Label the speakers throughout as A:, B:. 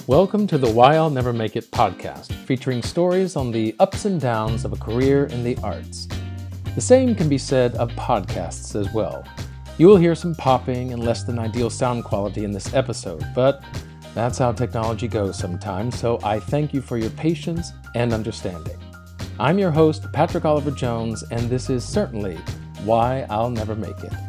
A: Welcome to the Why I'll Never Make It podcast, featuring stories on the ups and downs of a career in the arts. The same can be said of podcasts as well. You will hear some popping and less than ideal sound quality in this episode, but that's how technology goes sometimes, so I thank you for your patience and understanding. I'm your host, Patrick Oliver Jones, and this is certainly Why I'll Never Make It.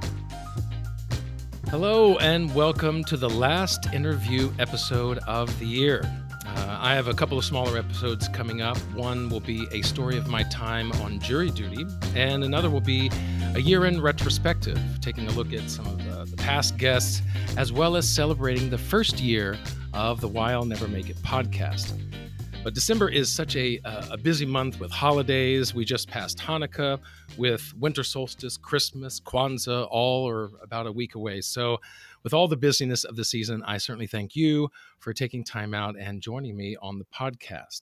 A: Hello, and welcome to the last interview episode of the year. I have a couple of smaller episodes coming up. One will be a story of my time on jury duty, and another will be a year-end retrospective, taking a look at some of the past guests, as well as celebrating the first year of the Why I'll Never Make It podcast. But December is such a busy month with holidays. We just passed Hanukkah, with winter solstice, Christmas, Kwanzaa, all are about a week away. So with all the busyness of the season, I certainly thank you for taking time out and joining me on the podcast.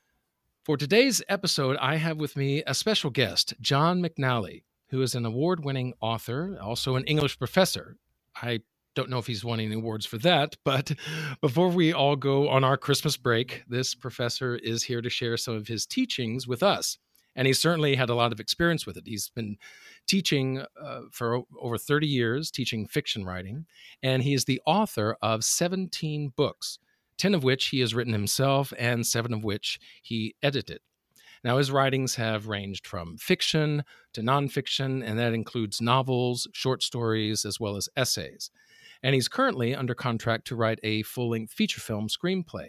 A: For today's episode, I have with me a special guest, John McNally, who is an award-winning author, also an English professor. I don't know if he's won any awards for that, but before we all go on our Christmas break, this professor is here to share some of his teachings with us. And he's certainly had a lot of experience with it. He's been teaching for over 30 years, teaching fiction writing, and he is the author of 17 books, 10 of which he has written himself and 7 of which he edited. Now, his writings have ranged from fiction to nonfiction, and that includes novels, short stories, as well as essays. And he's currently under contract to write a full-length feature film screenplay.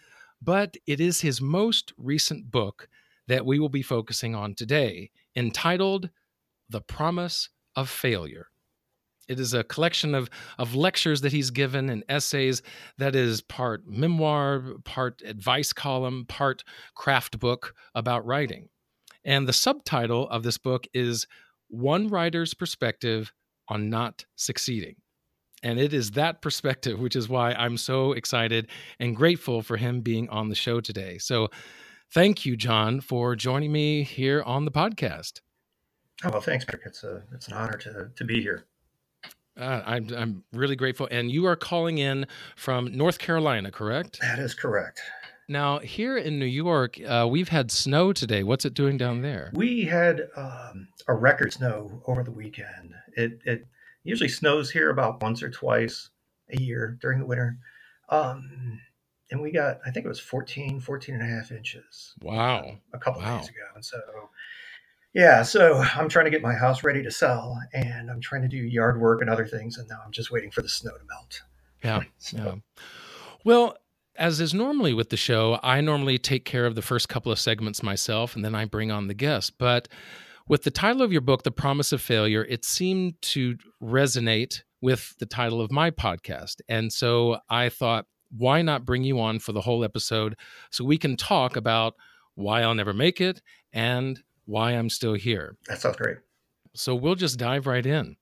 A: But it is his most recent book that we will be focusing on today, entitled The Promise of Failure. It is a collection of lectures that he's given and essays that is part memoir, part advice column, part craft book about writing. And the subtitle of this book is One Writer's Perspective on Not Succeeding. And it is that perspective, which is why I'm so excited and grateful for him being on the show today. So thank you, John, for joining me here on the podcast.
B: Oh, well, thanks, Rick. It's an honor to be here.
A: I'm really grateful. And you are calling in from North Carolina, correct?
B: That is correct.
A: Now, here in New York, we've had snow today. What's it doing down there?
B: We had a record snow over the weekend. It usually snows here about once or twice a year during the winter. And we got, I think it was 14 and a half inches.
A: Wow.
B: A couple of days ago. And so, yeah, so I'm trying to get my house ready to sell, and I'm trying to do yard work and other things. And now I'm just waiting for the snow to melt.
A: Yeah. Yeah. Well, as is normally with the show, I normally take care of the first couple of segments myself, and then I bring on the guest. But with the title of your book, The Promise of Failure, it seemed to resonate with the title of my podcast. And so I thought, why not bring you on for the whole episode so we can talk about why I'll never make it and why I'm still here.
B: That sounds great.
A: So we'll just dive right in.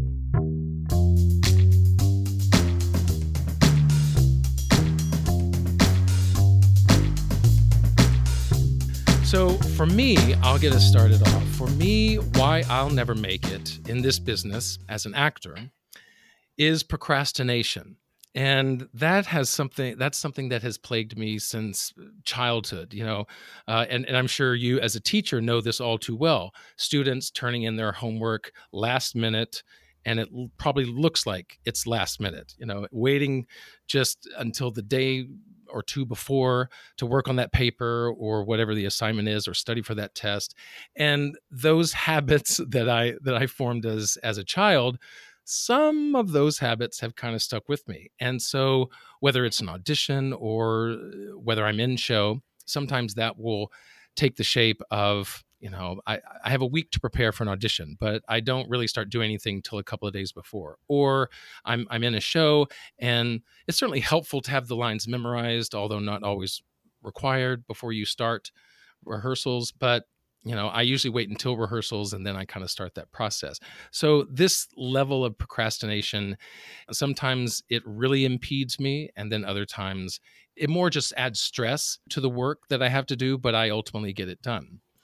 A: So for me, I'll get us started off. For me, why I'll never make it in this business as an actor is procrastination. And that's something that has plagued me since childhood, and I'm sure you as a teacher know this all too well. Students turning in their homework last minute, and it probably looks like it's last minute, waiting just until the day or two before to work on that paper or whatever the assignment is or study for that test. And those habits that I formed as a child, some of those habits have kind of stuck with me. And so whether it's an audition or whether I'm in show, sometimes that will take the shape of, I have a week to prepare for an audition, but I don't really start doing anything till a couple of days before. Or I'm in a show, and it's certainly helpful to have the lines memorized, although not always required before you start rehearsals. But I usually wait until rehearsals and then I kind of start that process. So this level of procrastination, sometimes it really impedes me. And then other times it more just adds stress to the work that I have to do, but I ultimately get it done.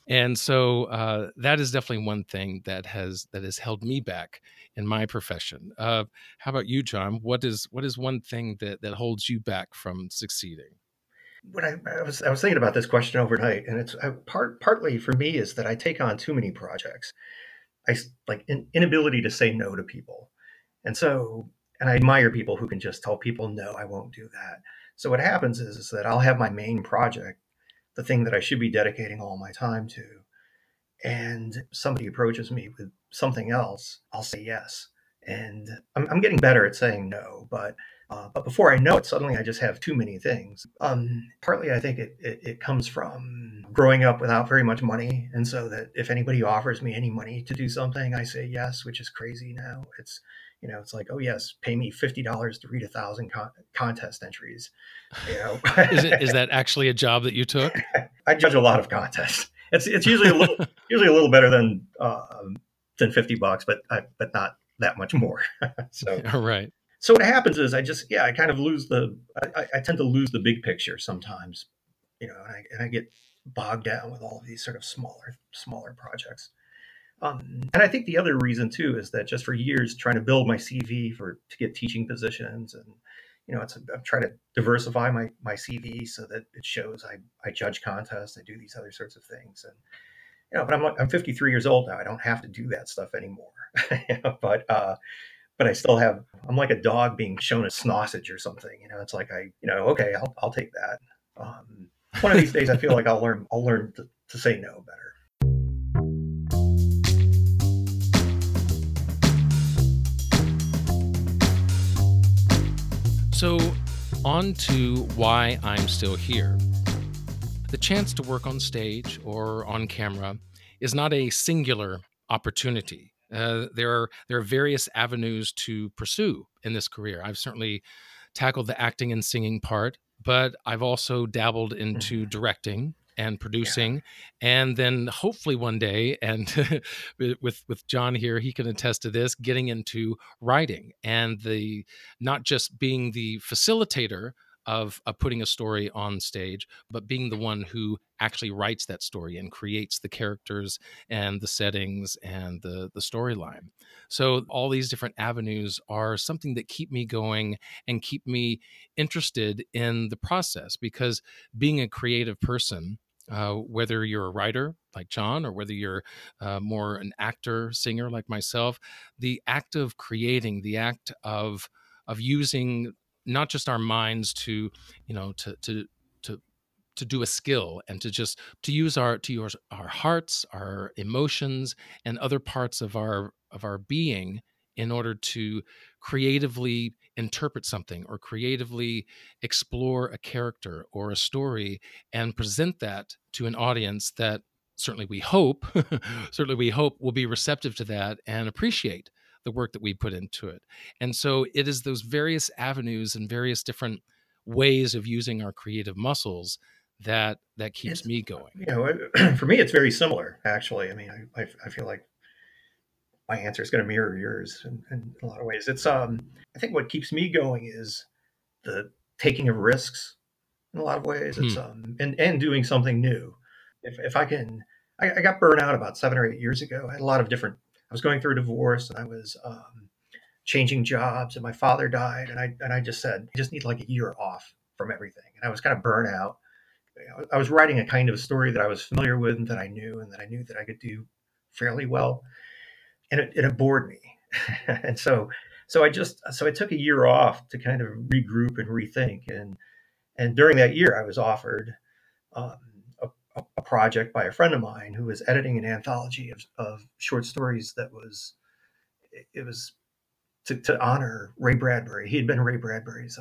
A: And so that is definitely one thing that has held me back in my profession. How about you, John? What is one thing that holds you back from succeeding?
B: When I was thinking about this question overnight, and it's partly for me is that I take on too many projects. Like inability to say no to people, and so and I admire people who can just tell people no, I won't do that. So what happens is that I'll have my main project, the thing that I should be dedicating all my time to, and somebody approaches me with something else, I'll say yes. And I'm getting better at saying no, but before I know it, suddenly I just have too many things. Partly, I think it comes from growing up without very much money, and so that if anybody offers me any money to do something, I say yes, which is crazy now. It's like, oh yes, pay me $50 to read 1,000 contest entries. You know,
A: Is that actually a job that you took?
B: I judge a lot of contests. It's usually a little better than $50, but not that much more. so
A: Right.
B: so what happens is I kind of I tend to lose the big picture sometimes, and I get bogged down with all of these sort of smaller projects. And I think the other reason too is that just for years trying to build my CV to get teaching positions, and I'm trying to diversify my CV so that it shows I judge contests, I do these other sorts of things, and but I'm 53 years old now. I don't have to do that stuff anymore. But I still have. I'm like a dog being shown a sausage or something. It's like okay, I'll take that. One of these days, I feel like I'll learn to say no better.
A: So, on to why I'm still here. The chance to work on stage or on camera is not a singular opportunity. There are various avenues to pursue in this career. I've certainly tackled the acting and singing part, but I've also dabbled into
B: Mhm.
A: directing and
B: Yeah.
A: producing, and then hopefully one day, and with John here, he can attest to this, getting into writing and the not just being the facilitator of putting a story on stage, but being the one who actually writes that story and creates the characters and the settings and the storyline. So all these different avenues are something that keep me going and keep me interested in the process, because being a creative person, whether you're a writer like John or whether you're more an actor, singer like myself, the act of creating, the act of using not just our minds to, you know, to to do a skill and to just to use our hearts, our emotions, and other parts of our being in order to creatively interpret something or creatively explore a character or a story and present that to an audience that certainly we hope certainly we hope will be receptive to that and appreciate the work that we put into it. And so it is those various avenues and various different ways of using our creative muscles that keeps
B: It's
A: me going.
B: for me, it's very similar actually. I mean, I feel like my answer is going to mirror yours in a lot of ways. I think what keeps me going is the taking of risks in a lot of ways.
A: Hmm.
B: And doing something new. If I can, I got burned out about 7 or 8 years ago. I had a lot of different. I was going through a divorce, and I was changing jobs, and my father died, and I just said I just need like a year off from everything, and I was kind of burnt out. I was writing a kind of story that I was familiar with and that I knew, and that I knew that I could do fairly well, and it bored me, and so I took a year off to kind of regroup and rethink, and during that year I was offered um, a project by a friend of mine who was editing an anthology of short stories that was it was to honor Ray Bradbury. He had been Ray Bradbury's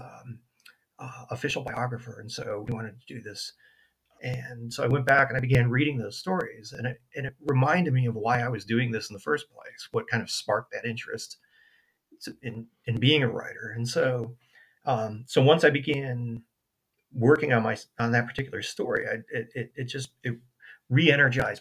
B: official biographer, and so we wanted to do this. And so I went back and I began reading those stories, and it reminded me of why I was doing this in the first place. What kind of sparked that interest in being a writer? And so once I began working on that particular story, it re-energized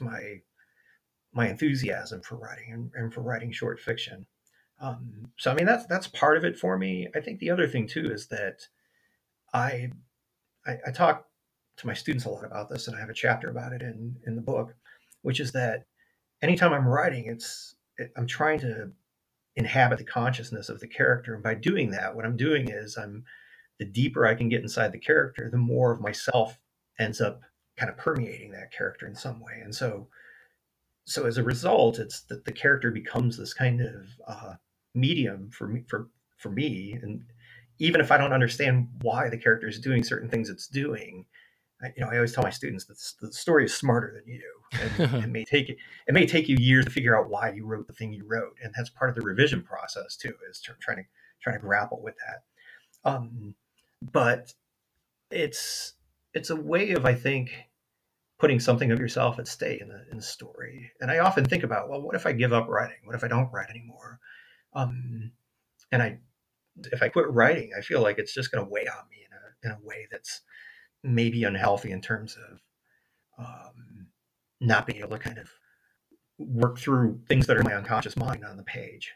B: my enthusiasm for writing and for writing short fiction. So I mean that's part of it for me. I think the other thing too is that I I talk to my students a lot about this, and I have a chapter about it in the book. which is that anytime I'm writing, I'm trying to inhabit the consciousness of the character. And by doing that, what I'm doing is the deeper I can get inside the character, the more of myself ends up kind of permeating that character in some way. And so as a result, it's that the character becomes this kind of medium for me. And even if I don't understand why the character is doing certain things it's doing, I always tell my students that the story is smarter than you, and it may take you years to figure out why you wrote the thing you wrote, and that's part of the revision process too, is trying to grapple with that. But it's a way of, I think, putting something of yourself at stake in the story. And I often think about, well, what if I give up writing? What if I don't write anymore? And if I quit writing, I feel like it's just going to weigh on me in a way that's maybe unhealthy in terms of not being able to kind of work through things that are in my unconscious mind on the page.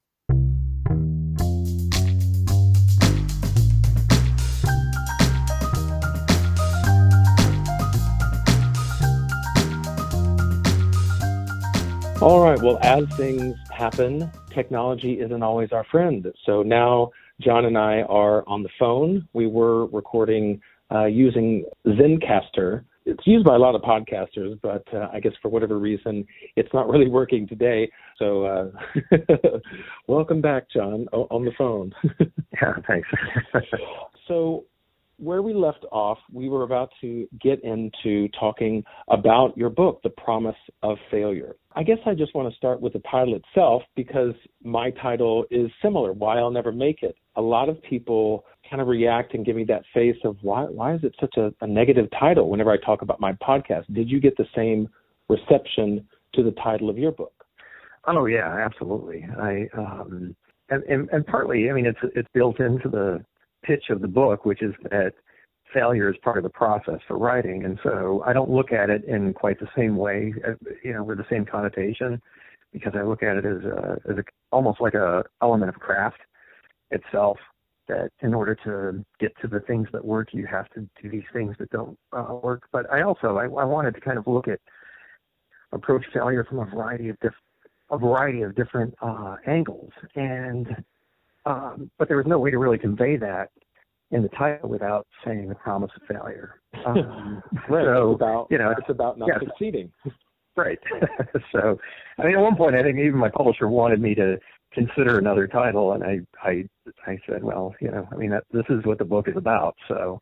A: All right. Well, as things happen, technology isn't always our friend. So now John and I are on the phone. We were recording using Zencastr. It's used by a lot of podcasters, but I guess for whatever reason, it's not really working today. So welcome back, John, on the phone.
C: Yeah, thanks.
A: So where we left off, we were about to get into talking about your book, The Promise of Failure. I guess I just want to start with the title itself, because my title is similar, Why I'll Never Make It. A lot of people kind of react and give me that face of why is it such a negative title whenever I talk about my podcast? Did you get the same reception to the title of your book?
C: Oh yeah, absolutely. And partly, I mean, it's built into the pitch of the book, which is that failure is part of the process for writing. And so I don't look at it in quite the same way, with the same connotation, because I look at it as almost like a element of craft itself, that in order to get to the things that work, you have to do these things that don't work. But I wanted to kind of approach failure from a variety of different angles. And but there was no way to really convey that in the title without saying The Promise of Failure.
A: Right.
C: So,
A: it's about not succeeding.
C: Right. So, I mean, at one point, I think even my publisher wanted me to consider another title, and I said, well, this is what the book is about. So,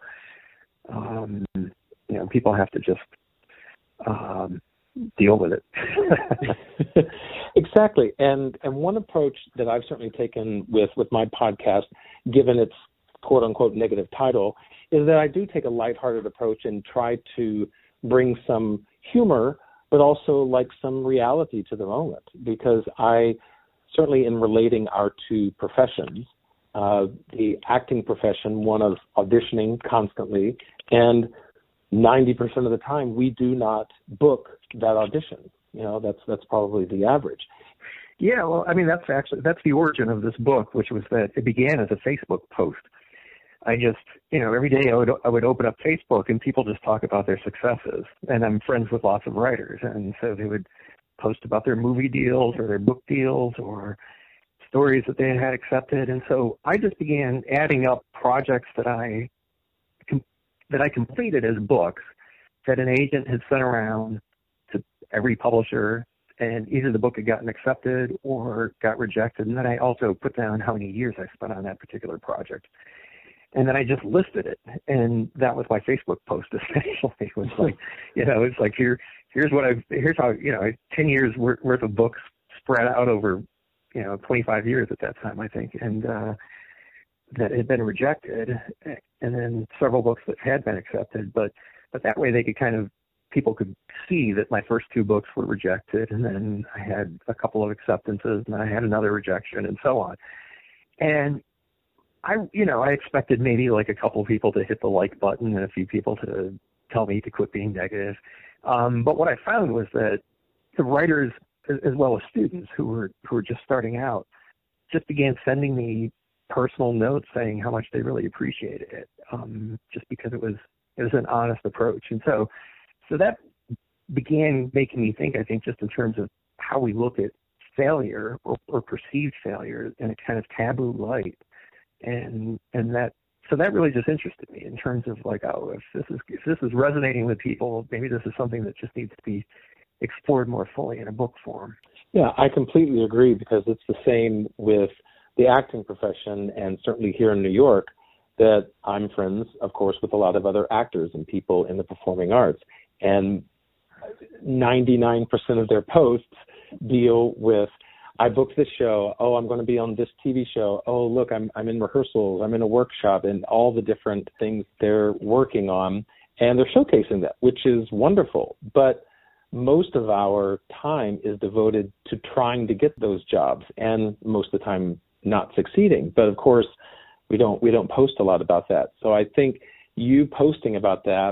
C: people have to just deal with it.
A: Exactly. And one approach that I've certainly taken with my podcast, given its quote unquote negative title, is that I do take a lighthearted approach and try to bring some humor, but also like some reality to the moment, because I certainly, in relating our two professions, the acting profession, one of auditioning constantly, and 90% of the time we do not book that audition. That's probably the average.
C: Yeah, well, I mean, that's the origin of this book, which was that it began as a Facebook post. I just, every day I would open up Facebook and people just talk about their successes. And I'm friends with lots of writers, and so they would post about their movie deals or their book deals or stories that they had accepted. And so I just began adding up projects that I completed as books that an agent had sent around to every publisher, and either the book had gotten accepted or got rejected. And then I also put down how many years I spent on that particular project. And then I just listed it, and that was my Facebook post. Essentially, it was like, it's like here's how 10 years worth of books spread out over 25 years at that time, I think, and that had been rejected, and then several books that had been accepted. But that way, people could see that my first two books were rejected, and then I had a couple of acceptances, and I had another rejection, and so on. And I expected maybe like a couple people to hit the like button and a few people to tell me to quit being negative. But what I found was that the writers, as well as students who were just starting out, just began sending me personal notes saying how much they really appreciated it, just because it was an honest approach. And so that began making me think, I think, just in terms of how we look at failure or perceived failure in a kind of taboo light. And that really just interested me in terms of like, oh, if this is resonating with people, maybe this is something that just needs to be explored more fully in a book form.
D: Yeah, I completely agree, because it's the same with the acting profession, and certainly here in New York, that I'm friends, of course, with a lot of other actors and people in the performing arts. And 99% of their posts deal with, I booked this show, oh, I'm going to be on this TV show, oh, look, I'm in rehearsals, I'm in a workshop, and all the different things they're working on, and they're showcasing that, which is wonderful. But most of our time is devoted to trying to get those jobs, and most of the time not succeeding. But of course, we don't post a lot about that. So I think you posting about that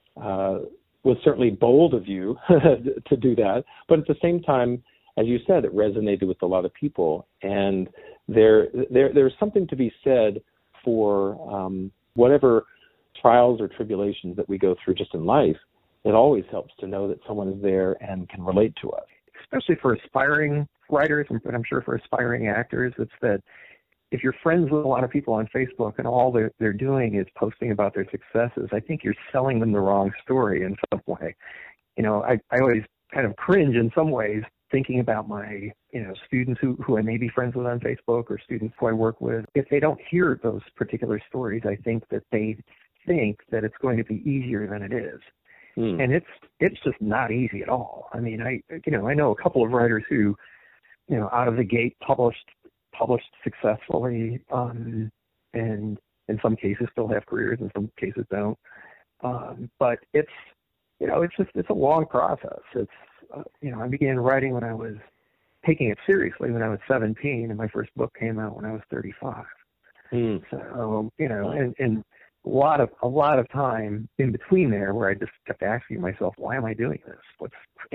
D: was certainly bold of you to do that. But at the same time, as you said, it resonated with a lot of people. And there's something to be said for whatever trials or tribulations that we go through just in life. It always helps to know that someone is there and can relate to us.
C: Especially for aspiring writers, but I'm sure for aspiring actors, it's that if you're friends with a lot of people on Facebook and all they're doing is posting about their successes, I think you're selling them the wrong story in some way. You know, I always kind of cringe in some ways thinking about my, students who I may be friends with on Facebook, or students who I work with. If they don't hear those particular stories, I think that they think that it's going to be easier than it is. And it's just not easy at all. I mean, I know a couple of writers who, out of the gate published successfully, and in some cases still have careers, in some cases don't. But it's a long process. I began writing when I was taking it seriously when I was 17, and my first book came out when I was 35. So, and a lot of time in between there where I just kept asking myself, why am I doing this?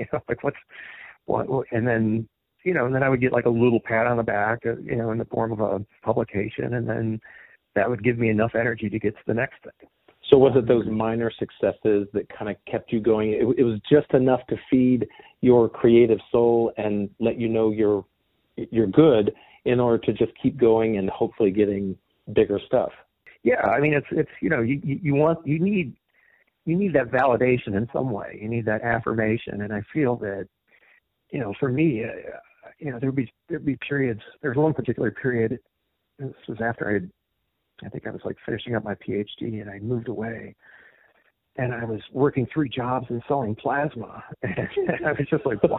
C: And then, and then I would get like a little pat on the back, in the form of a publication, and then that would give me enough energy to get to the next thing.
D: So was it those minor successes that kind of kept you going? It was just enough to feed your creative soul and let you know you're good in order to just keep going and hopefully getting bigger stuff.
C: Yeah, I mean, it's you need that validation in some way. You need that affirmation, and I feel that, for me, there'd be periods. There's one particular period. This was after I think I was like finishing up my PhD, and I moved away, and I was working 3 jobs and selling plasma, and I was just like,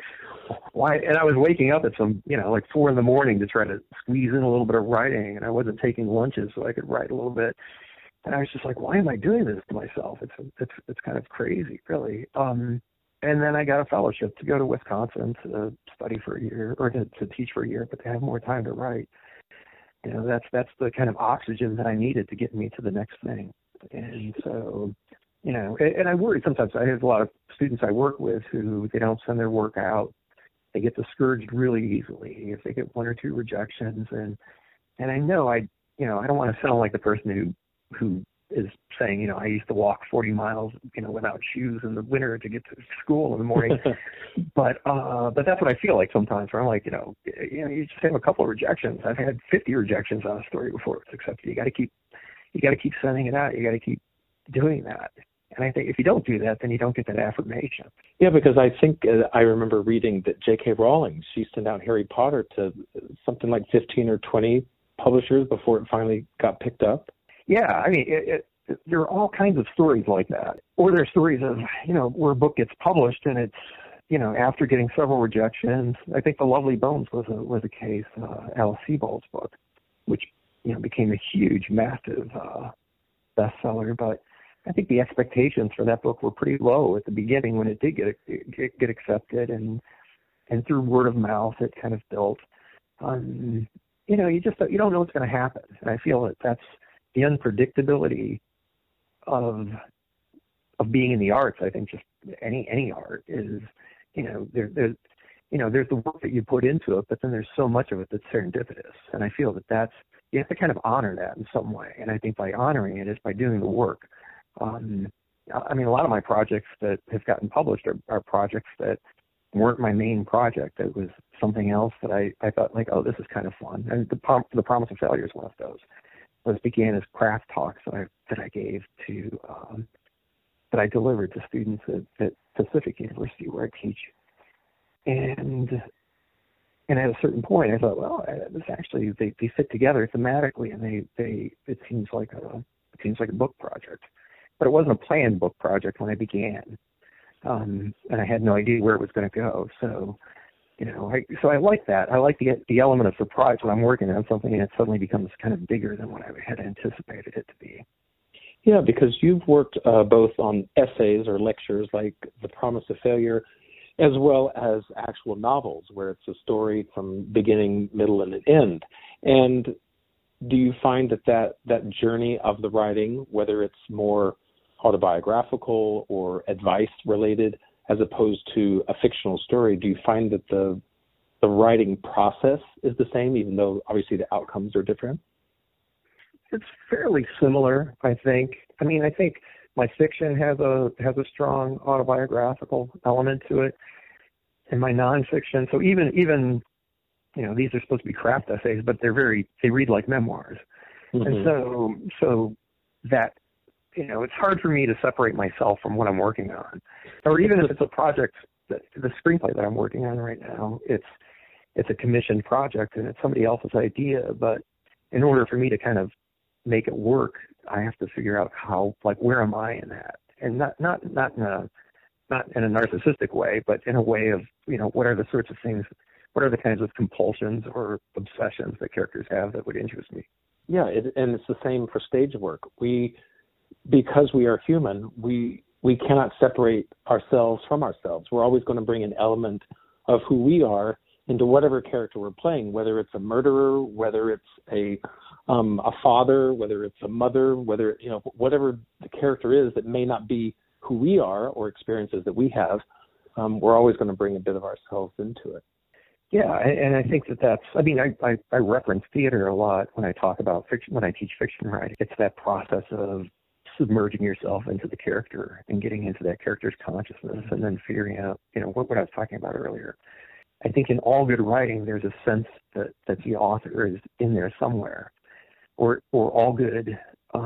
C: why? And I was waking up at like 4 a.m. to try to squeeze in a little bit of writing, and I wasn't taking lunches so I could write a little bit, and I was just like, why am I doing this to myself? It's kind of crazy, really. And then I got a fellowship to go to Wisconsin to study for a year, or to teach for a year, but to have more time to write. That's the kind of oxygen that I needed to get me to the next thing. And so, and I worry sometimes. I have a lot of students I work with who they don't send their work out. They get discouraged really easily if they get 1 or 2 rejections. And I know I don't want to sound like the person who is saying, I used to walk 40 miles, without shoes in the winter to get to school in the morning. but that's what I feel like sometimes, where I'm like, you just have a couple of rejections. I've had 50 rejections on a story before it's accepted. You got to keep sending it out. You got to keep doing that. And I think if you don't do that, then you don't get that affirmation.
D: Yeah, because I think I remember reading that J.K. Rowling, she sent out Harry Potter to something like 15 or 20 publishers before it finally got picked up.
C: Yeah, I mean, there are all kinds of stories like that. Or there are stories of, where a book gets published and it's, after getting several rejections. I think The Lovely Bones was a case, Alice Sebold's book, which, became a huge, massive bestseller. But I think the expectations for that book were pretty low at the beginning when it did get accepted, and through word of mouth it kind of built. You don't know what's going to happen, and I feel that that's the unpredictability of being in the arts. I think just any art is, there's the work that you put into it, but then there's so much of it that's serendipitous, and I feel that you have to kind of honor that in some way. And I think by honoring it is by doing the work. I mean, a lot of my projects that have gotten published are projects that weren't my main project. It was something else that I thought, like, oh, this is kind of fun. And The Promise of Failure is one of those. This began as craft talks that I gave to that I delivered to students at Pacific University, where I teach. And at a certain point, I thought, well, this actually they fit together thematically, and it seems like a book project. But it wasn't a planned book project when I began, and I had no idea where it was going to go. So, I like that. I like the element of surprise when I'm working on something and it suddenly becomes kind of bigger than what I had anticipated it to be.
D: Yeah, because you've worked both on essays or lectures like The Promise of Failure, as well as actual novels where it's a story from beginning, middle, and an end. And do you find that journey of the writing, whether it's more autobiographical or advice related as opposed to a fictional story, do you find that the writing process is the same, even though obviously the outcomes are different?
C: It's fairly similar, I think. I mean, I think my fiction has a strong autobiographical element to it, and my nonfiction. So even these are supposed to be craft essays, but they read like memoirs,
D: Mm-hmm.
C: and so that it's hard for me to separate myself from what I'm working on, or even if it's a project, the screenplay that I'm working on right now, it's a commissioned project and it's somebody else's idea, but in order for me to kind of make it work, I have to figure out where am I in that, and not in a narcissistic way, but in a way of what are the sorts of things, what are the kinds of compulsions or obsessions that characters have that would interest me.
D: Yeah, and it's the same for stage work. Because we are human, we cannot separate ourselves from ourselves. We're always going to bring an element of who we are into whatever character we're playing, whether it's a murderer, whether it's a father, whether it's a mother, whether whatever the character is that may not be who we are or experiences that we have, we're always going to bring a bit of ourselves into it.
C: Yeah, and I think that's, I mean, I reference theater a lot when I talk about fiction, when I teach fiction writing. It's that process of submerging yourself into the character and getting into that character's consciousness and then figuring out, what I was talking about earlier. I think in all good writing, there's a sense that the author is in there somewhere, or all good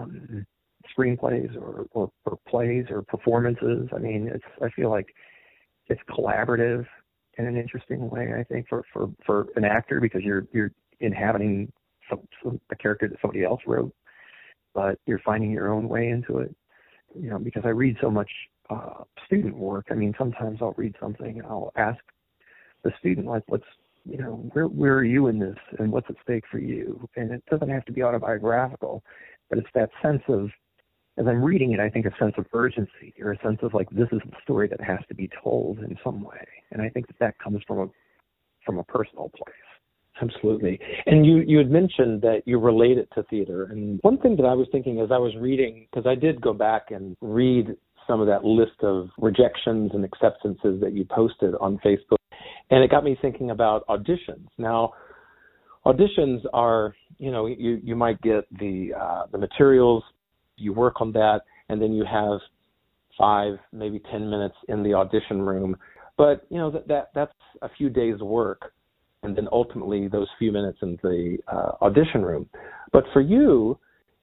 C: screenplays or plays or performances. I mean, I feel like it's collaborative in an interesting way, I think, for an actor, because you're inhabiting a character that somebody else wrote, but you're finding your own way into it. Because I read so much student work. I mean, sometimes I'll read something and I'll ask the student, like, where are you in this, and what's at stake for you? And it doesn't have to be autobiographical, but it's that sense of, as I'm reading it, I think a sense of urgency, or a sense of like, this is the story that has to be told in some way. And I think that comes from a personal place.
D: Absolutely. And you had mentioned that you relate it to theater. And one thing that I was thinking as I was reading, because I did go back and read some of that list of rejections and acceptances that you posted on Facebook, and it got me thinking about auditions. Now, auditions are, you might get the materials, you work on that, and then you have 5, maybe 10 minutes in the audition room. But, that's a few days' work, and then ultimately those few minutes in the audition room. But for you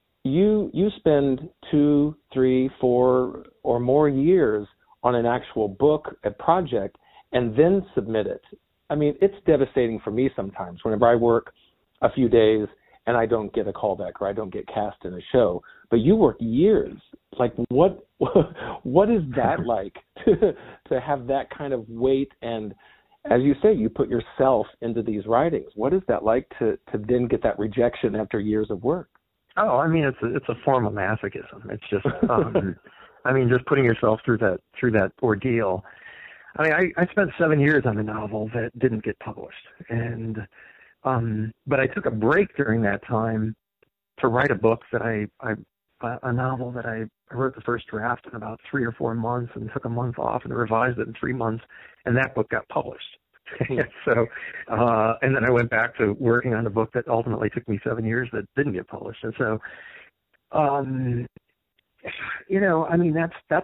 D: spend 2, 3, 4 or more years on an actual book, a project, and then submit it. I mean, it's devastating for me sometimes whenever I work a few days and I don't get a callback or I don't get cast in a show. But you work years. Like, what is that like to have that kind of weight? And as you say, you put yourself into these writings. What is that like to then get that rejection after years of work?
C: Oh, I mean, it's a form of masochism. It's just, just putting yourself through that ordeal. I mean, I spent 7 years on a novel that didn't get published, and but I took a break during that time to write a book that a novel that I wrote the first draft in about 3 or 4 months, and took a month off and revised it in 3 months, and that book got published. So, and then I went back to working on a book that ultimately took me 7 years that didn't get published, and so. I mean,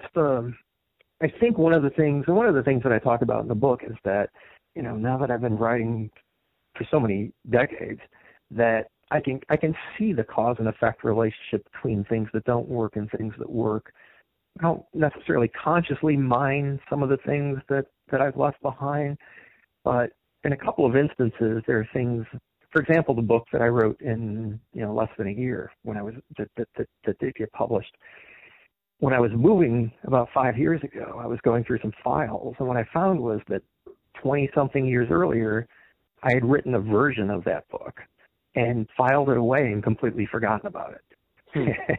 C: I think one of the things that I talk about in the book is that, now that I've been writing for so many decades, that I can see the cause and effect relationship between things that don't work and things that work. I don't necessarily consciously mind some of the things that I've left behind, but in a couple of instances, there are things. For example, the book that I wrote in less than a year when I was that did get published. When I was moving about 5 years ago, I was going through some files, and what I found was that 20-something years earlier, I had written a version of that book and filed it away and completely forgotten about it.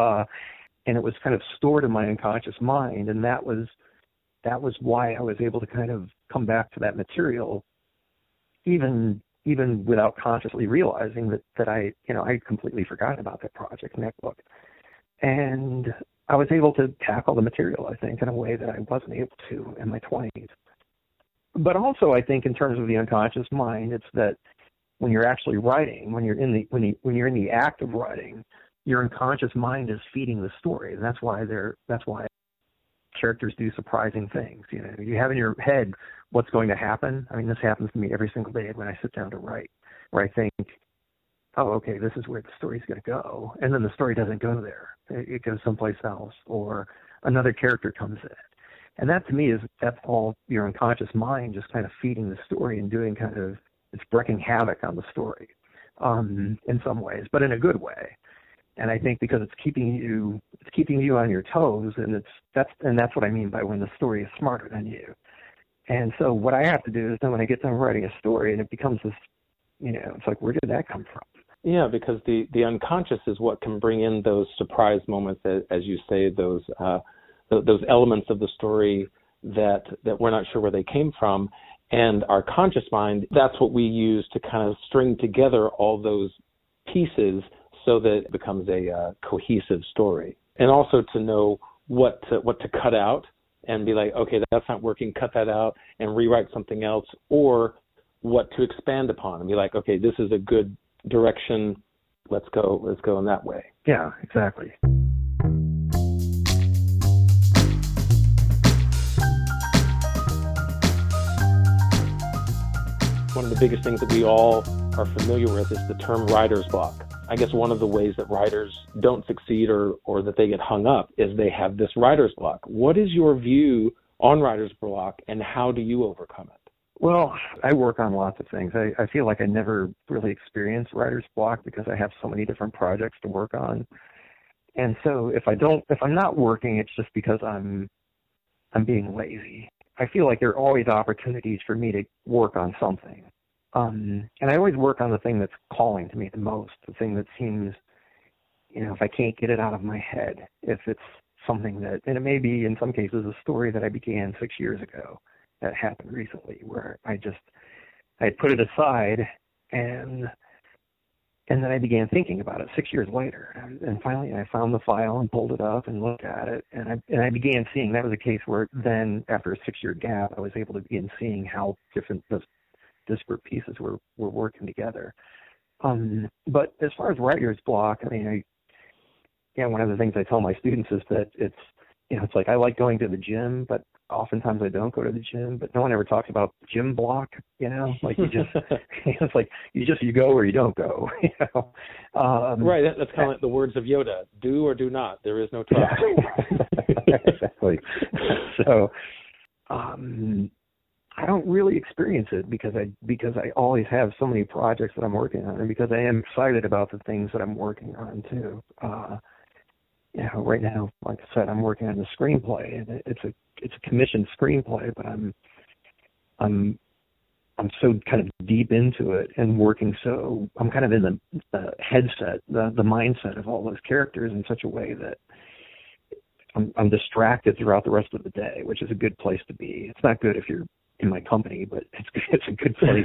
C: And it was kind of stored in my unconscious mind, and that was why I was able to kind of come back to that material, even without consciously realizing that I I'd completely forgotten about that project and that book. And I was able to tackle the material, I think, in a way that I wasn't able to in my 20s. But also, I think in terms of the unconscious mind, it's that when you're actually writing, when you're in the act of writing, your unconscious mind is feeding the story, and that's why characters do surprising things. You have in your head what's going to happen. I mean, this happens to me every single day when I sit down to write, where I think, oh, okay, this is where the story's going to go, and then the story doesn't go there. It goes someplace else, or another character comes in. And that, to me, that's all your unconscious mind just kind of feeding the story and doing it's wreaking havoc on the story in some ways, but in a good way. And I think because it's keeping you on your toes, and that's what I mean by when the story is smarter than you. And so what I have to do is then when I get done writing a story and it becomes this, it's like, where did that come from?
D: Yeah, because the unconscious is what can bring in those surprise moments, as you say, those elements of the story that we're not sure where they came from. And our conscious mind, that's what we use to kind of string together all those pieces so that it becomes a cohesive story. And also to know what to cut out and be like, okay, that's not working, cut that out and rewrite something else, or what to expand upon and be like, okay, this is a good direction, let's go in that way.
C: Yeah, exactly.
D: One of the biggest things that we all are familiar with is the term writer's block. I guess one of the ways that writers don't succeed or that they get hung up is they have this writer's block. What is your view on writer's block, and how do you overcome it?
C: Well, I work on lots of things. I feel like I never really experienced writer's block because I have so many different projects to work on. And so if I'm not working, it's just because I'm being lazy. I feel like there are always opportunities for me to work on something. And I always work on the thing that's calling to me the most, the thing that seems, if I can't get it out of my head, if it's something that, and it may be in some cases a story that I began 6 years ago that happened recently where I put it aside and then I began thinking about it 6 years later. And finally I found the file and pulled it up and looked at it. And I began seeing, that was a case where then after a 6-year gap, I was able to begin seeing how different disparate pieces were working together. But as far as writer's block, I mean, one of the things I tell my students is that it's like I like going to the gym, but oftentimes I don't go to the gym, but no one ever talks about gym block, like you just, it's like you go or you don't go,
D: Right. That's kind of like the words of Yoda, do or do not. There is no try.
C: Exactly. So, I don't really experience it because I always have so many projects that I'm working on, and because I am excited about the things that I'm working on too. Right now, like I said, I'm working on a screenplay, and it's a commissioned screenplay, but I'm so kind of deep into it and working, so I'm kind of in the headset, the mindset of all those characters in such a way that I'm distracted throughout the rest of the day, which is a good place to be. It's not good if you're in my company, but it's a good place,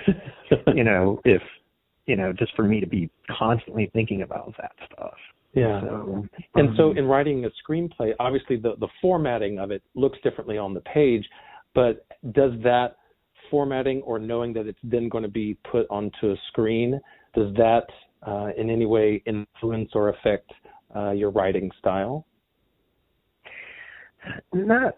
C: if just for me to be constantly thinking about that stuff.
D: Yeah. So in writing a screenplay, obviously the formatting of it looks differently on the page, but does that formatting or knowing that it's then going to be put onto a screen, does that in any way influence or affect your writing style?
C: Not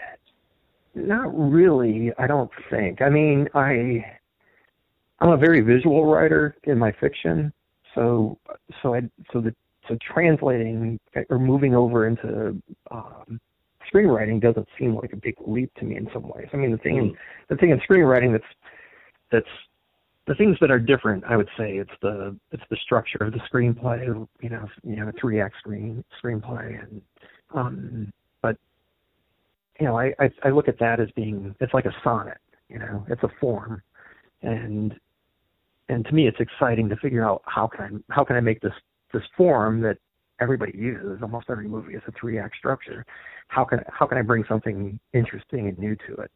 C: really, I don't think. I mean, I'm a very visual writer in my fiction, so translating or moving over into screenwriting doesn't seem like a big leap to me in some ways. I mean, the thing in screenwriting that's the things that are different, I would say, it's the structure of the screenplay. You know, a 3-act screenplay, and but you know, I look at that as being, it's like a sonnet. You know, it's a form, and to me, it's exciting to figure out how can I make this form that everybody uses. Almost every movie is a 3-act structure. How can I bring something interesting and new to it?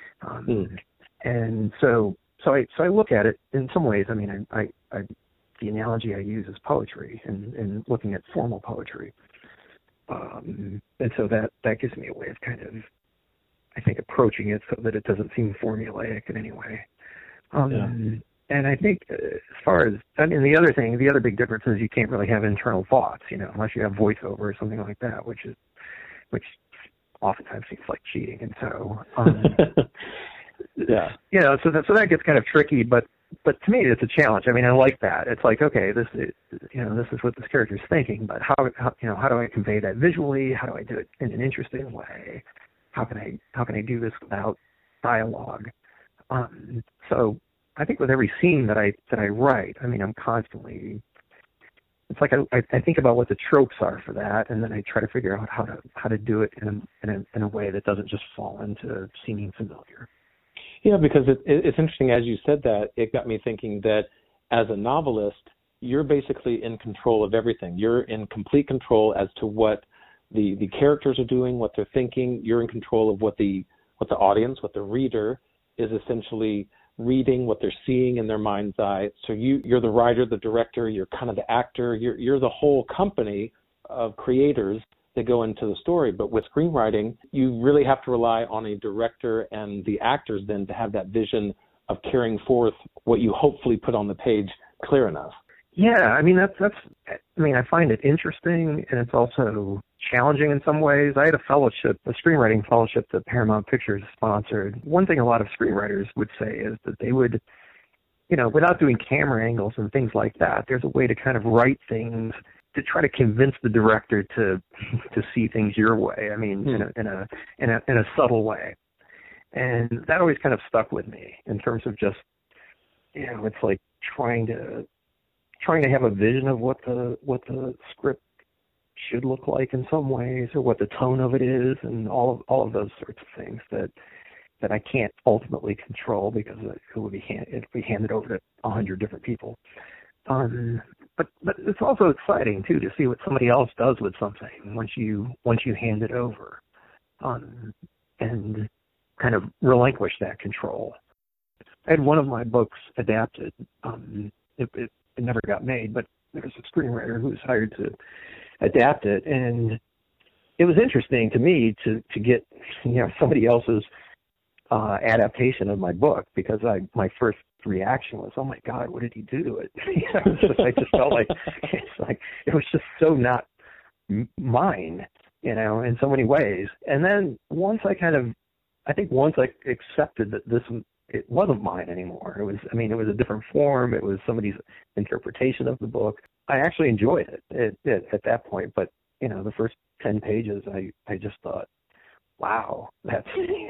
C: And so I look at it in some ways. I mean, I the analogy I use is poetry and looking at formal poetry. And so that gives me a way of kind of, I think, approaching it so that it doesn't seem formulaic in any way. And I think as far as, I mean, the other big difference is you can't really have internal thoughts, you know, unless you have voiceover or something like that, which oftentimes seems like cheating. And so, yeah, you know, so that gets kind of tricky, but to me, it's a challenge. I mean, I like that. It's like, okay, this is what this character is thinking, but how do I convey that visually? How do I do it in an interesting way? How can I do this without dialogue? So I think with every scene that I write, I mean, I'm constantly, it's like I think about what the tropes are for that, and then I try to figure out how to do it in a way that doesn't just fall into seeming familiar.
D: Yeah, because it's interesting, as you said that, it got me thinking that as a novelist, you're basically in control of everything. You're in complete control as to what the characters are doing, what they're thinking. You're in control of what the audience, what the reader is essentially reading, what they're seeing in their mind's eye. So you're the writer, the director, you're kind of the actor, you're the whole company of creators that go into the story. But with screenwriting, you really have to rely on a director and the actors then to have that vision of carrying forth what you hopefully put on the page clear enough.
C: Yeah, I mean, I find it interesting, and it's also challenging in some ways. I had a screenwriting fellowship that Paramount Pictures sponsored. One thing a lot of screenwriters would say is that they would, you know, without doing camera angles and things like that, there's a way to kind of write things to try to convince the director to see things your way. I mean, in a subtle way, and that always kind of stuck with me in terms of just, you know, it's like trying to have a vision of what the script should look like in some ways, or what the tone of it is, and all of those sorts of things that I can't ultimately control because it would be handed over to 100 different people. But it's also exciting too to see what somebody else does with something once you hand it over, and kind of relinquish that control. I had one of my books adapted. It never got made, but there was a screenwriter who was hired to adapt it, and it was interesting to me to get, you know, somebody else's adaptation of my book, because my first reaction was, oh my God, what did he do to it? I just felt like it was just so not mine, you know, in so many ways. And then once I accepted that it wasn't mine anymore. It was a different form. It was somebody's interpretation of the book. I actually enjoyed it at that point. But, you know, the first 10 pages, I just thought, wow, that's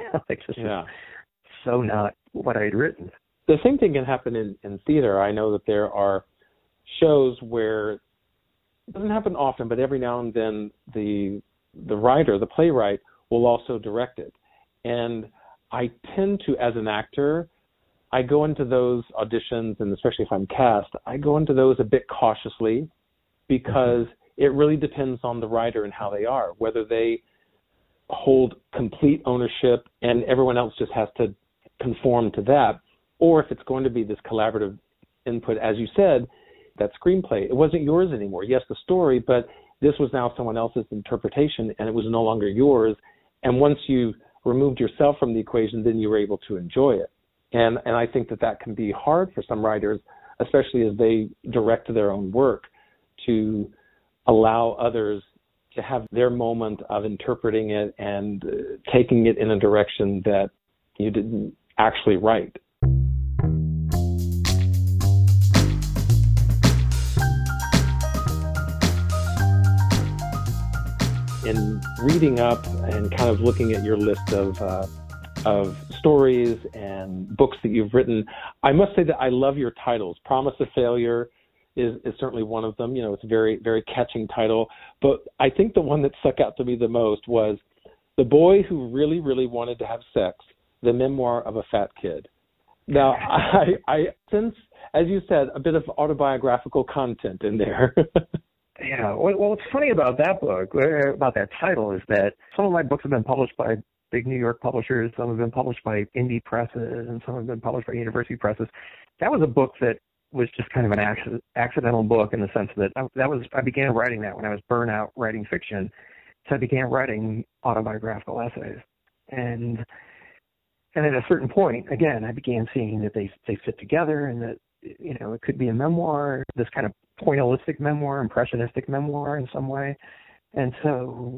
C: so not what I had written.
D: The same thing can happen in theater. I know that there are shows where, it doesn't happen often, but every now and then the writer, the playwright, will also direct it. And I tend to, as an actor, I go into those auditions, and especially if I'm cast, I go into those a bit cautiously, because it really depends on the writer and how they are, whether they hold complete ownership and everyone else just has to conform to that, or if it's going to be this collaborative input. As you said, that screenplay, it wasn't yours anymore. Yes, the story, but this was now someone else's interpretation, and it was no longer yours. And once you removed yourself from the equation, then you were able to enjoy it. And I think that can be hard for some writers, especially as they direct their own work, to allow others to have their moment of interpreting it and taking it in a direction that you didn't actually write. In reading up and kind of looking at your list of stories and books that you've written, I must say that I love your titles. Promise of Failure is certainly one of them. You know, it's a very, very catching title. But I think the one that stuck out to me the most was The Boy Who Really, Really Wanted to Have Sex, the Memoir of a Fat Kid. Now, I sense, as you said, a bit of autobiographical content in there.
C: Yeah. Well, what's funny about that book, about that title, is that some of my books have been published by big New York publishers, some have been published by indie presses, and some have been published by university presses. That was a book that was just kind of an accidental book in the sense that I began writing that when I was burnt out writing fiction. So I began writing autobiographical essays. And at a certain point, again, I began seeing that they fit together and that, you know, it could be a memoir, this kind of pointillistic memoir, impressionistic memoir in some way. And so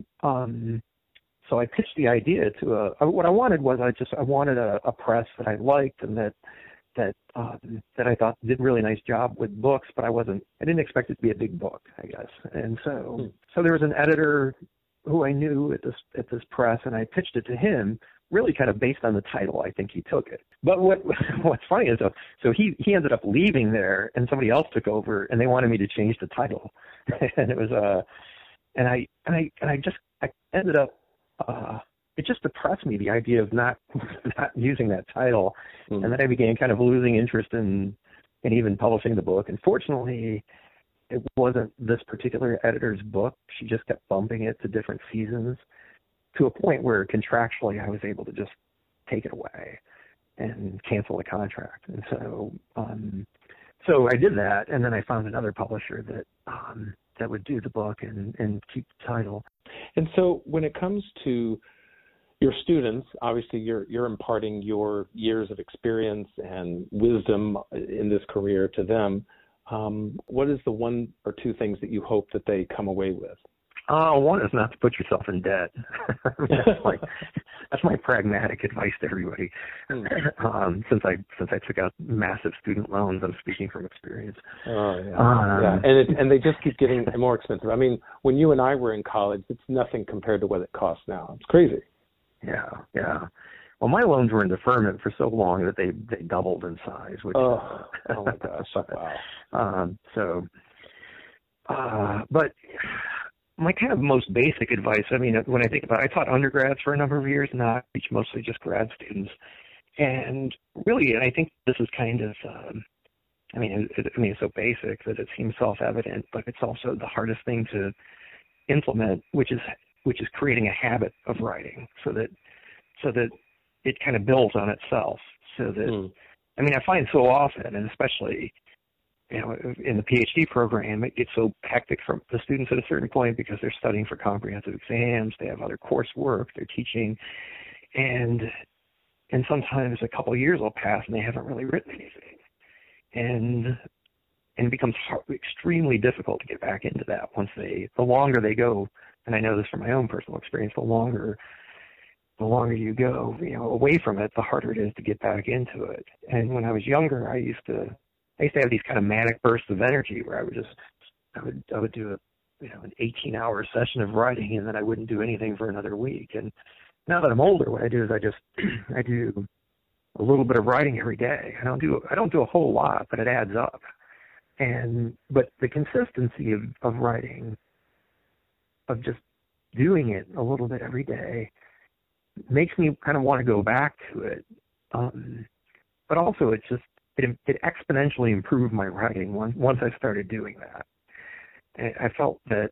C: I pitched the idea to what I wanted was I wanted a press that I liked and that I thought did a really nice job with books, but I didn't expect it to be a big book, I guess. And so there was an editor who I knew at this press, and I pitched it to him, really kind of based on the title. I think he took it. But what's funny is, so he ended up leaving there, and somebody else took over, and they wanted me to change the title, and it was I ended up. It just depressed me, the idea of not using that title, and then I began kind of losing interest in even publishing the book. And fortunately, it wasn't this particular editor's book. She just kept bumping it to different seasons to a point where contractually I was able to just take it away and cancel the contract. And so I did that, and then I found another publisher that would do the book and keep the title.
D: And so when it comes to your students, obviously you're imparting your years of experience and wisdom in this career to them. What is the one or two things that you hope that they come away with?
C: One is not to put yourself in debt. That's my pragmatic advice to everybody. Since I took out massive student loans, I'm speaking from experience.
D: Oh yeah, yeah. And they just keep getting more expensive. I mean, when you and I were in college, it's nothing compared to what it costs now. It's crazy.
C: Yeah. Well, my loans were in deferment for so long that they doubled in size. Which,
D: oh my gosh! Wow.
C: But my kind of most basic advice, I mean, when I think about it, I taught undergrads for a number of years, now I teach mostly just grad students. And really, I think this is kind of, it's so basic that it seems self-evident, but it's also the hardest thing to implement, which is creating a habit of writing so that it kind of builds on itself. So that, I find so often, and especially, in the PhD program, it gets so hectic for the students at a certain point because they're studying for comprehensive exams, they have other coursework, they're teaching, and sometimes a couple of years will pass and they haven't really written anything, and it becomes extremely difficult to get back into that the longer they go. And I know this from my own personal experience, the longer you go, away from it, the harder it is to get back into it. And when I was younger, I used to have these kind of manic bursts of energy where I would do an 18-hour session of writing, and then I wouldn't do anything for another week. And now that I'm older, what I do is I do a little bit of writing every day. I don't do a whole lot, but it adds up. But the consistency of writing, of just doing it a little bit every day, makes me kind of want to go back to it. But also it exponentially improved my writing once I started doing that. And I felt that,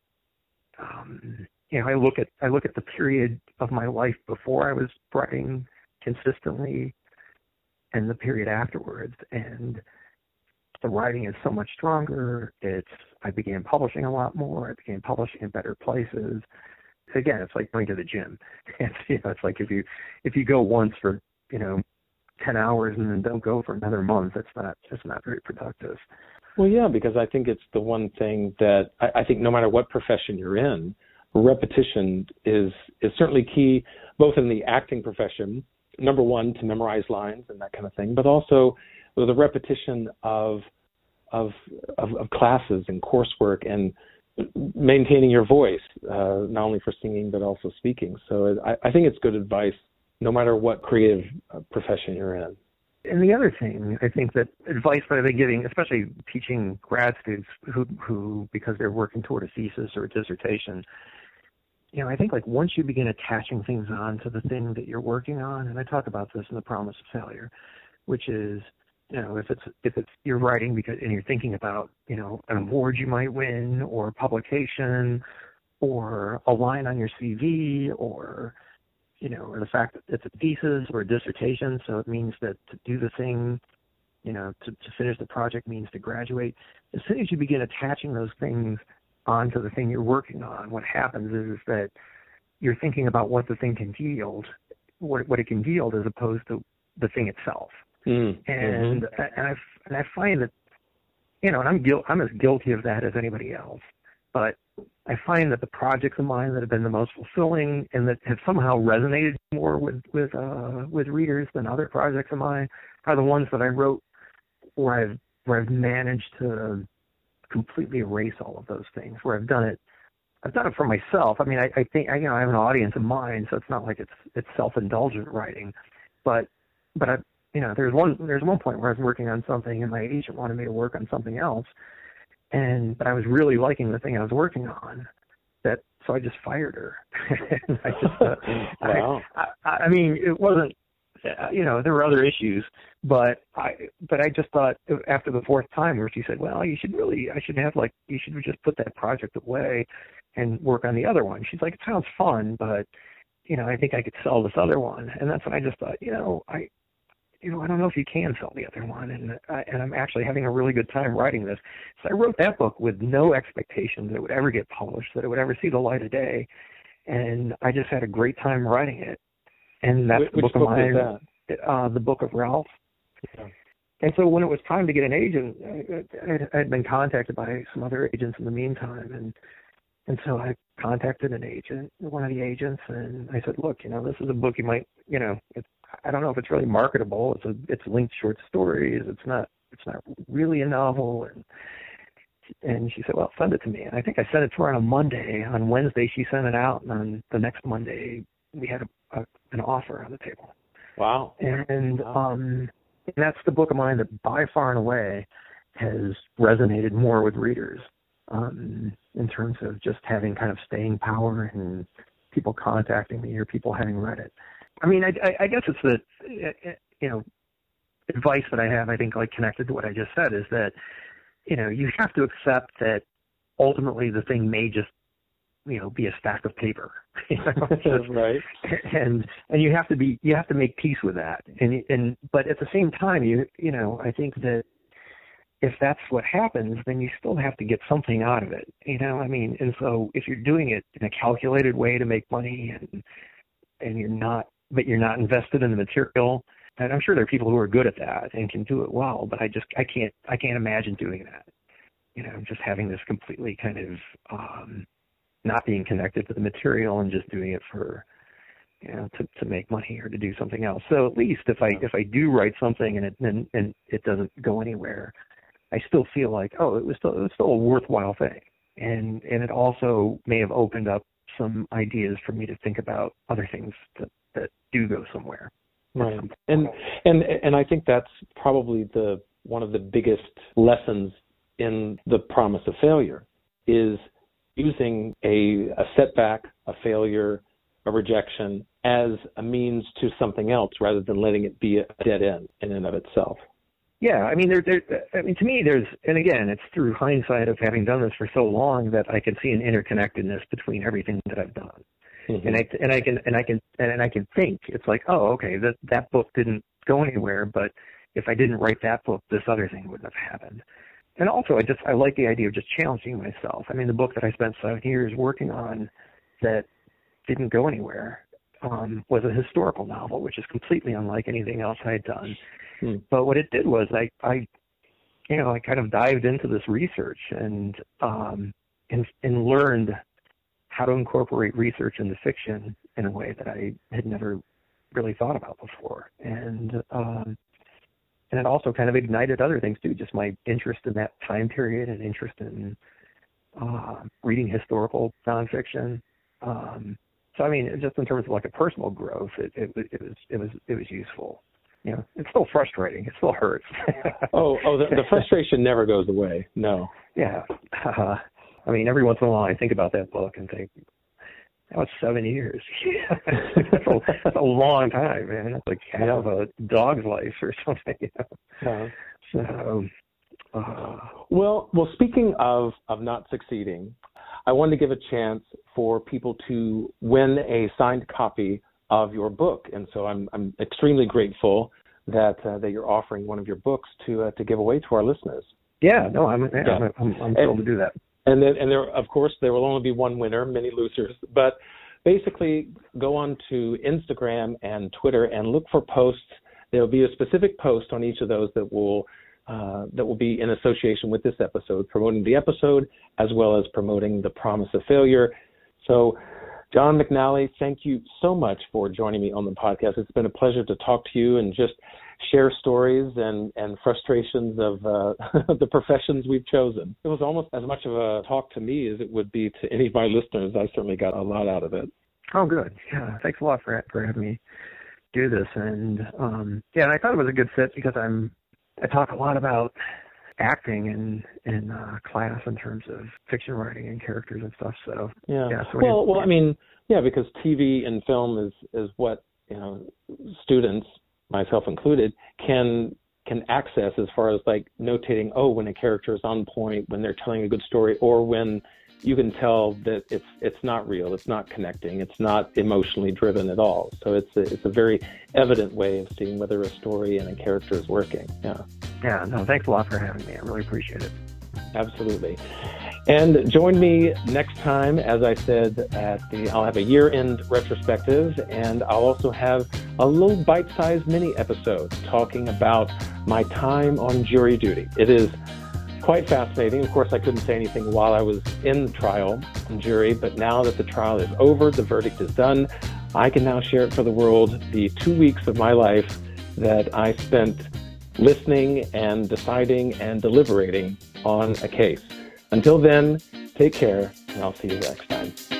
C: I look at the period of my life before I was writing consistently and the period afterwards, and the writing is so much stronger. I began publishing a lot more. I began publishing in better places. Again, it's like going to the gym. It's like if you go once for 10 hours and then don't go for another month, it's not very productive.
D: Well, yeah, because I think it's the one thing that I think no matter what profession you're in, repetition is certainly key, both in the acting profession, number one, to memorize lines and that kind of thing, but also the repetition of classes and coursework and maintaining your voice, not only for singing but also speaking. So I think it's good advice, no matter what creative profession you're in.
C: And the other thing, I think that advice that I've been giving, especially teaching grad students who because they're working toward a thesis or a dissertation, I think like once you begin attaching things on to the thing that you're working on, and I talk about this in The Promise of Failure, which is, if it's you're writing and you're thinking about, an award you might win or a publication or a line on your CV or the fact that it's a thesis or a dissertation, so it means that to do the thing, to finish the project means to graduate. As soon as you begin attaching those things onto the thing you're working on, what happens is that you're thinking about what the thing can yield, what it can yield, as opposed to the thing itself. And I find that, and I'm as guilty of that as anybody else, but I find that the projects of mine that have been the most fulfilling and that have somehow resonated more with readers than other projects of mine are the ones that I wrote where I've managed to completely erase all of those things, where I've done it for myself. I mean, I think I have an audience in mind, so it's not like it's self-indulgent writing, but there's one point where I was working on something and my agent wanted me to work on something else, but I was really liking the thing I was working on, so I just fired her. And I just,
D: wow.
C: I mean, it wasn't, there were other issues, but I just thought after the fourth time where she said, well, you should just put that project away and work on the other one. She's like, it sounds fun, but, I think I could sell this other one. And that's when I just thought, I don't know if you can sell the other one, and I'm actually having a really good time writing this. So I wrote that book with no expectation that it would ever get published, that it would ever see the light of day, and I just had a great time writing it. And that's the book of mine, the Book of Ralph.
D: Yeah.
C: And so when it was time to get an agent, I had been contacted by some other agents in the meantime, and so I contacted one of the agents, and I said, look, this is a book you might, I don't know if it's really marketable. It's linked short stories. It's not really a novel. And she said, well, send it to me. And I think I sent it to her on a Monday. On Wednesday, she sent it out, and on the next Monday, we had an offer on the table.
D: Wow.
C: And that's the book of mine that by far and away has resonated more with readers in terms of just having kind of staying power and people contacting me or people having read it. I mean, I guess it's the, advice that I have, I think, like connected to what I just said, is that, you have to accept that ultimately the thing may just, be a stack of paper.
D: Right.
C: And you have to make peace with that. But at the same time, I think that if that's what happens, then you still have to get something out of it. And so if you're doing it in a calculated way to make money and you're not invested in the material, and I'm sure there are people who are good at that and can do it well, but I can't imagine doing that. Just having this completely kind of not being connected to the material and just doing it for to make money or to do something else. So at least if I do write something and it doesn't go anywhere, I still feel like, it was still a worthwhile thing, and it also may have opened up some ideas for me to think about other things that do go somewhere.
D: Right. And I think that's probably one of the biggest lessons in The Promise of Failure is using a setback, a failure, a rejection as a means to something else rather than letting it be a dead end in and of itself.
C: Yeah, I mean, to me, and again, it's through hindsight of having done this for so long that I can see an interconnectedness between everything that I've done, and I can think it's like, okay, that book didn't go anywhere, but if I didn't write that book, this other thing wouldn't have happened. And also, I like the idea of just challenging myself. I mean, the book that I spent 7 years working on that didn't go anywhere was a historical novel, which is completely unlike anything else I had done. But what it did was I kind of dived into this research and learned how to incorporate research into fiction in a way that I had never really thought about before. And it also kind of ignited other things too, just my interest in that time period and interest in reading historical nonfiction. So I mean, just in terms of like a personal growth, it was useful. You know, it's still frustrating. It still hurts.
D: The frustration never goes away. No.
C: Yeah. I mean, every once in a while I think about that book and think, that was 7 years. That's a long time, man. That's like half a dog's life or something. You know? So,
D: well, speaking of not succeeding, I wanted to give a chance for people to win a signed copy of your book, and so I'm extremely grateful that you're offering one of your books to give away to our listeners.
C: Yeah, no, I'm thrilled to do that.
D: And there, of course, there will only be one winner, many losers. But basically, go on to Instagram and Twitter and look for posts. There will be a specific post on each of those that will be in association with this episode, promoting the episode as well as promoting The Promise of Failure. So, John McNally, thank you so much for joining me on the podcast. It's been a pleasure to talk to you and just share stories and frustrations of the professions we've chosen. It was almost as much of a talk to me as it would be to any of my listeners. I certainly got a lot out of it.
C: Oh, good. Yeah, thanks a lot for having me do this. And and I thought it was a good fit because I talk a lot about acting in class in terms of fiction writing and characters and stuff. So so
D: I mean, because TV and film is what, you know, students, myself included, can access as far as like notating, when a character is on point, when they're telling a good story, or when you can tell that it's not real, it's not connecting, it's not emotionally driven at all. So it's a very evident way of seeing whether a story and a character is working.
C: Yeah, no, thanks a lot for having me. I really appreciate it.
D: Absolutely. And join me next time, as I said, I'll have a year-end retrospective, and I'll also have a little bite-sized mini episode talking about my time on jury duty. It is quite fascinating. Of course, I couldn't say anything while I was in the trial and jury, but now that the trial is over, the verdict is done, I can now share it for the world, the 2 weeks of my life that I spent listening and deciding and deliberating on a case. Until then, take care, and I'll see you next time.